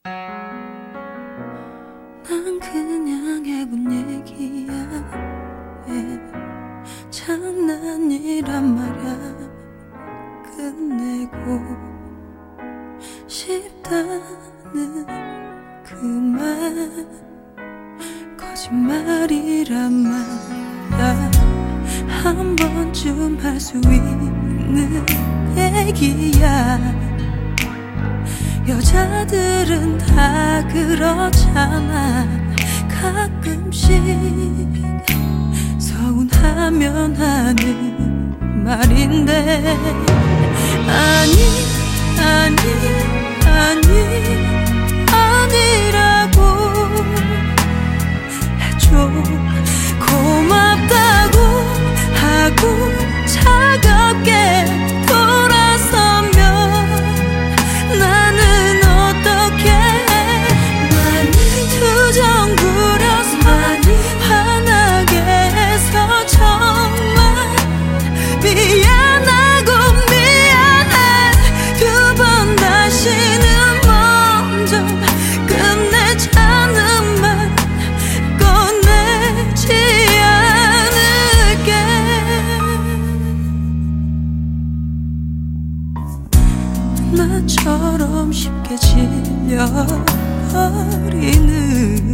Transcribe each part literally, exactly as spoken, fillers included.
난 그냥 해본 얘기야. 예, 장난이란 말야. 끝내고 싶다는 그 말 거짓말이란 말야. 한 번쯤 할 수 있는 얘기야. 여자들은 다 그렇잖아. 가끔씩 서운하면 하는 말인데. 아니 아니 아니 아니라고 해줘. 고맙다고 하고 차갑게 돌아서면 나는 어떻게 해. 많이 투정 부려서 많이 화나게 해서 정말 미안하고 미안해. 두 번 다시는 먼저 끝내자는 말 꺼내지 않을게. 나처럼 쉽게 질려버리는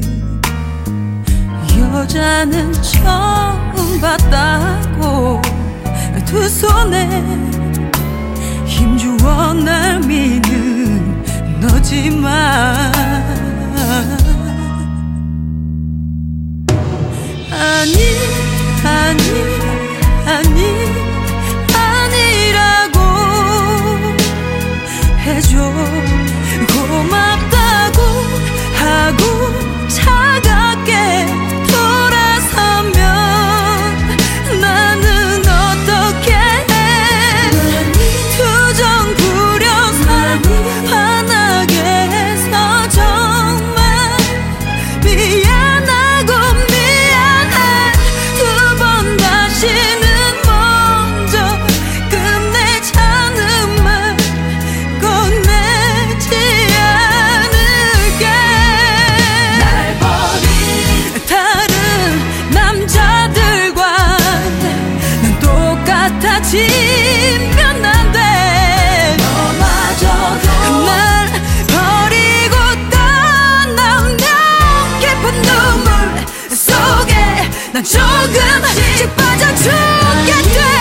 여자는 처음 봤다고. 두 손에 힘주어 날 미는 너지만. 아니 아니 아니 아니라고 해줘. 고맙다고 하고 차갑게 돌아서면 나는 어떻게 해. 투정 부려서 화나게 해서 정말 미안하고 미안해. 두 번 다시는 먼저 끝내자는 말 꺼내지 않을게. 날 버린 다른 남자들과 난 똑같아지면 안 돼. 너마저도 날 버리고 떠나면 깊은 눈물 속에 난 조금씩 빠져 죽게 돼.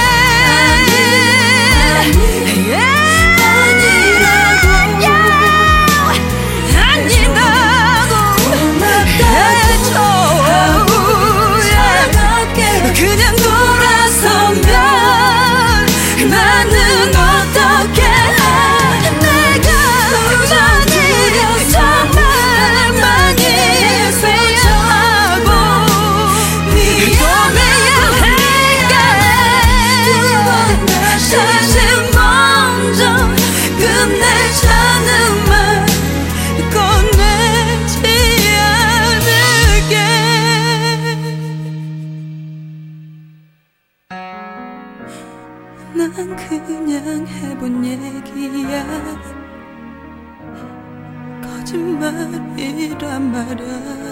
그냥 돌아서면 나는 어떻게 해. 내가 우연히 정말 많이 후회하고 미안해야 할게. 다시 먼저 끝내자는 말 꺼내지 않을게. 난 그냥 해본 얘기야. 거짓말이란 말야.